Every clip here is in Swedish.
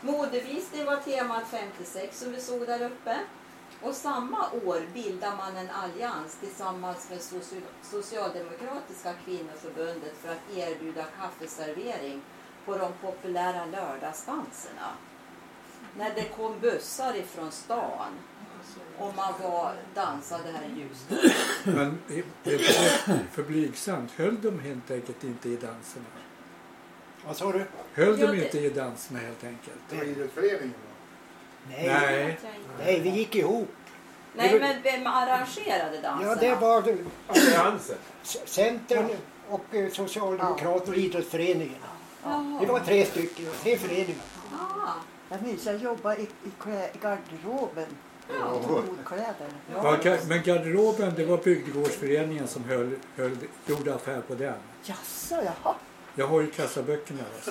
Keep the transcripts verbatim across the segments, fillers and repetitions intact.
Modevisning var temat femtiosex som vi såg där uppe. Och samma år bildar man en allians tillsammans med Socialdemokratiska kvinnoförbundet för att erbjuda kaffeservering på de populära lördagsdanserna. När det kom bussar ifrån stan och man var dansade här i Ljusdal. Men för blygsamt höll de helt enkelt inte i danserna. Vad sa du? Höll de inte i danserna helt enkelt? Det var idrottsföreningen då? Nej. Nej. Nej, vi gick ihop. Nej, men vem arrangerade danserna? Ja, det var Alliansen. Centern och Socialdemokraterna och idrottsföreningen. Jaha. Det var tre stycken, tre föreningar. Ah. Jag minns jag jobbade i, i klä, garderoben. Ja. Kläder. Ja, ga- men garderoben, det var bygdegårdsföreningen som höll, höll, gjorde affär på den. Jaså, jaha. Jag har ju kassaböckerna. Så.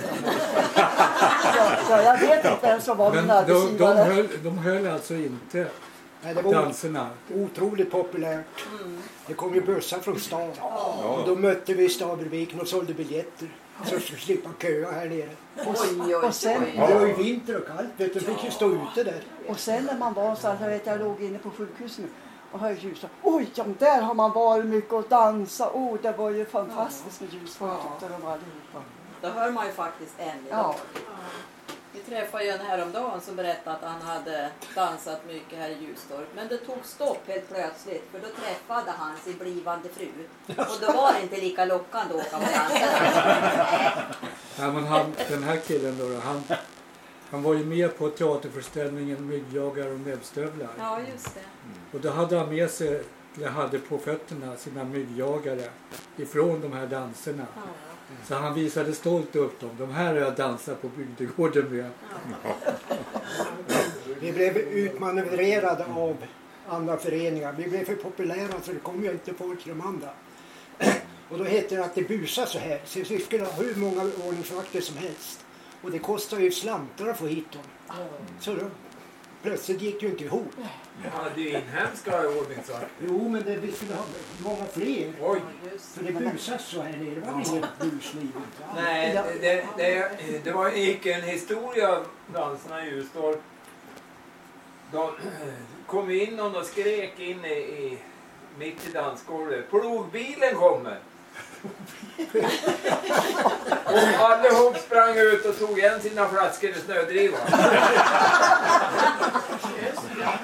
Ja, ja, jag vet inte vem som var Men min de, de, arbetsgivare. höll, de höll alltså inte Nej, det var danserna. otroligt populärt. Mm. Det kom ju bussar från stan. Och då mötte vi i Staberviken och sålde biljetter. Så skulle slippa köa här nere. Oj, oj, Och sen- oj. Det var ju vinter och kallt, vet du. Fick ju stå ute där. Och sen när man var så att jag vet jag låg inne på sjukhuset och hörde ljus. Oj, ja, där har man varit mycket och dansa. Oh, det var ju fantastiskt med ljusfolk tyckte de allihopa. Då hör man ju faktiskt än idag. Ja. Vi träffade ju en häromdagen som berättade att han hade dansat mycket här i Ljustorp. Men det tog stopp helt plötsligt för då träffade han sin blivande fru. Och då var det inte lika lockande att åka på dansen. Ja, men han, den här killen då, han, han var ju med på teaterföreställningen Myggjagare och näbbstövlar. Ja, just det. Och då hade han med sig, eller hade på fötterna sina myggjagare ifrån de här danserna. Ja. Så han visade stolt upp dem. De här har jag dansat på bygdegården med. Vi blev utmanövrerade av andra föreningar. Vi blev för populära så det kom ju inte folk till de andra. Och då hette det att det busade så här. Så vi skulle ha hur många ordningsvakter som helst. Och det kostar ju slantar att få hit dem. Så då, plötsligt gick det ju inte ihop. Ja, det är inhemska ordningsvakter. Jo, men det, vi skulle ha många fler. Oj. För det busade så här nere. Det var inget busliv. Nej, det, det, det var gick en historia av danserna i Ljusdal. De kom in och de skrek in i, i mitt i dansgolvet. Plogbilen kommer! Och allihop sprang ut och tog igen sina flaskor i snödrivan.